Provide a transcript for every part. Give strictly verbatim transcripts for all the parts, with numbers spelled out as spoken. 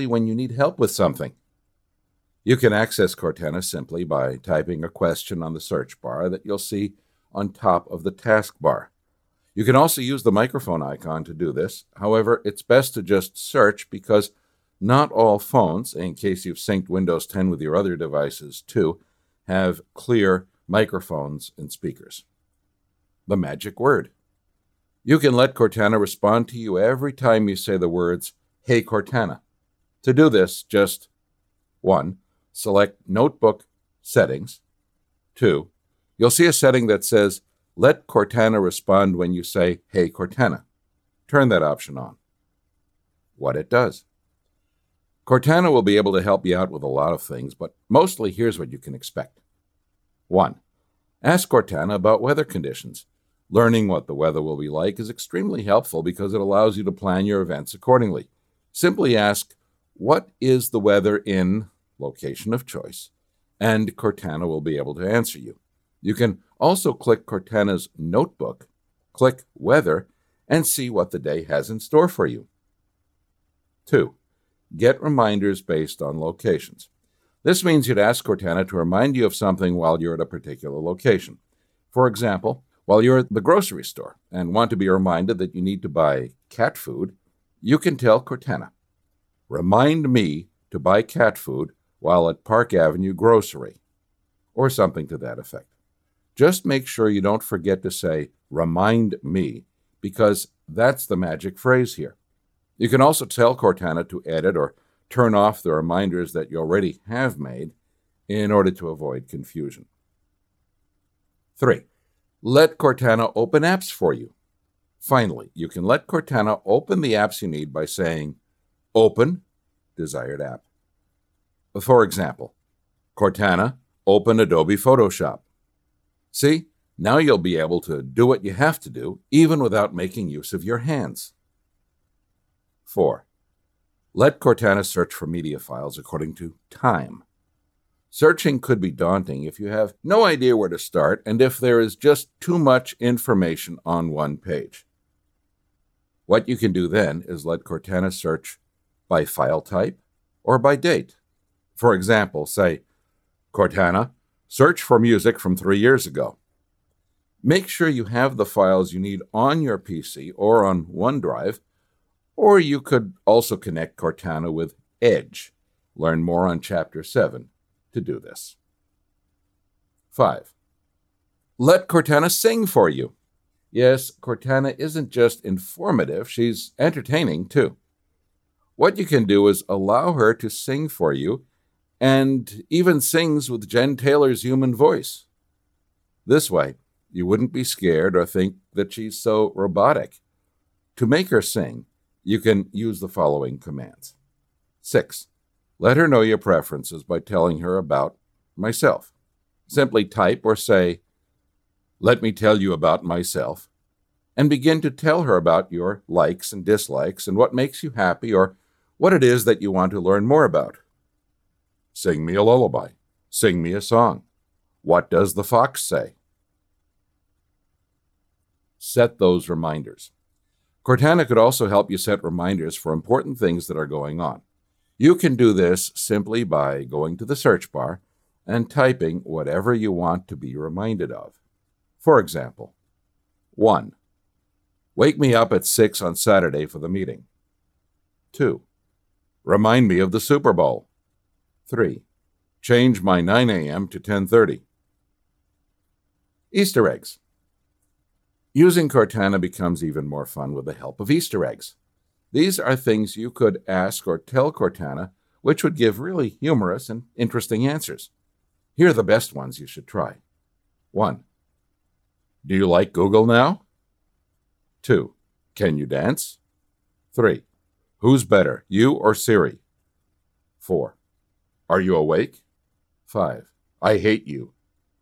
when you need help with something. You can access Cortana simply by typing a question on the search bar that you'll see on top of the taskbar. You can also use the microphone icon to do this. However, it's best to just search because not all phones, in case you've synced Windows ten with your other devices too, have clear microphones and speakers. The magic word. You can let Cortana respond to you every time you say the words, "Hey Cortana." To do this, just one. Select Notebook Settings. two. You'll see a setting that says, "Let Cortana respond when you say, 'Hey Cortana.'" Turn that option on. What it does. Cortana will be able to help you out with a lot of things, but mostly here's what you can expect. one. Ask Cortana about weather conditions. Learning what the weather will be like is extremely helpful because it allows you to plan your events accordingly. Simply ask, "What is the weather in location of choice?" and Cortana will be able to answer you. You can also click Cortana's notebook, click Weather, and see what the day has in store for you. two. Get reminders based on locations. This means you'd ask Cortana to remind you of something while you're at a particular location. For example, while you're at the grocery store and want to be reminded that you need to buy cat food, you can tell Cortana, "Remind me to buy cat food while at Park Avenue Grocery," or something to that effect. Just make sure you don't forget to say, "Remind me," because that's the magic phrase here. You can also tell Cortana to edit or turn off the reminders that you already have made in order to avoid confusion. three. Let Cortana open apps for you. Finally, you can let Cortana open the apps you need by saying, "Open desired app." For example, Cortana, open Adobe Photoshop. See, now you'll be able to do what you have to do, even without making use of your hands. four. Let Cortana search for media files according to time. Searching could be daunting if you have no idea where to start and if there is just too much information on one page. What you can do then is let Cortana search by file type or by date. For example, say, "Cortana, search for music from three years ago." Make sure you have the files you need on your P C or on OneDrive, or you could also connect Cortana with Edge. Learn more on Chapter seven to do this. five. Let Cortana sing for you. Yes, Cortana isn't just informative, she's entertaining too. What you can do is allow her to sing for you, and even sings with Jen Taylor's human voice. This way, you wouldn't be scared or think that she's so robotic. To make her sing, you can use the following commands. six. Let her know your preferences by telling her about myself. Simply type or say, "Let me tell you about myself," and begin to tell her about your likes and dislikes and what makes you happy or what it is that you want to learn more about. Sing me a lullaby. Sing me a song. What does the fox say? Set those reminders. Cortana could also help you set reminders for important things that are going on. You can do this simply by going to the search bar and typing whatever you want to be reminded of. For example, one. Wake me up at six on Saturday for the meeting. two. Remind me of the Super Bowl. three. Change my nine a.m. to ten thirty. Easter eggs. Using Cortana becomes even more fun with the help of Easter eggs. These are things you could ask or tell Cortana, which would give really humorous and interesting answers. Here are the best ones you should try. one. Do you like Google now? two. Can you dance? three. Who's better, you or Siri? four. Are you awake? five. I hate you.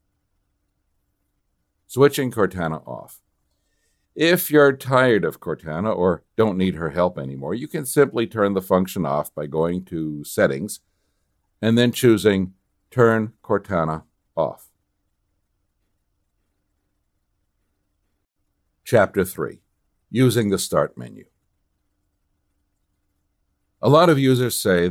Switching Cortana off. If you're tired of Cortana or don't need her help anymore, you can simply turn the function off by going to Settings and then choosing Turn Cortana Off. Chapter three. Using the Start menu. A lot of users say